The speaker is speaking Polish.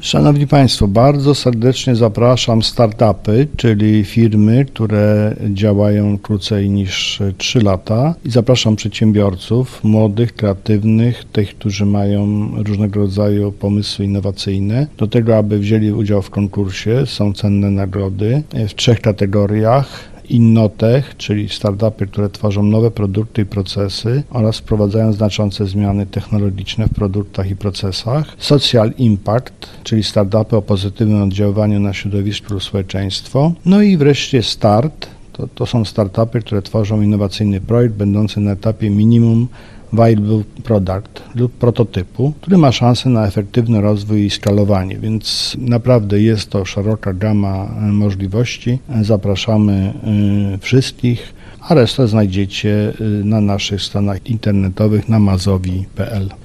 Szanowni Państwo, bardzo serdecznie zapraszam startupy, czyli firmy, które działają krócej niż 3 lata i zapraszam przedsiębiorców, młodych, kreatywnych, tych, którzy mają różnego rodzaju pomysły innowacyjne, do tego, aby wzięli udział w konkursie. Są cenne nagrody w 3 kategoriach. Innotech, czyli startupy, które tworzą nowe produkty i procesy oraz wprowadzają znaczące zmiany technologiczne w produktach i procesach. Social Impact, czyli startupy o pozytywnym oddziaływaniu na środowisko lub społeczeństwo. No i wreszcie Start, to są startupy, które tworzą innowacyjny projekt będący na etapie minimum viable product lub prototypu, który ma szansę na efektywny rozwój i skalowanie, więc naprawdę jest to szeroka gama możliwości. Zapraszamy wszystkich, a resztę znajdziecie na naszych stronach internetowych na mazowi.pl.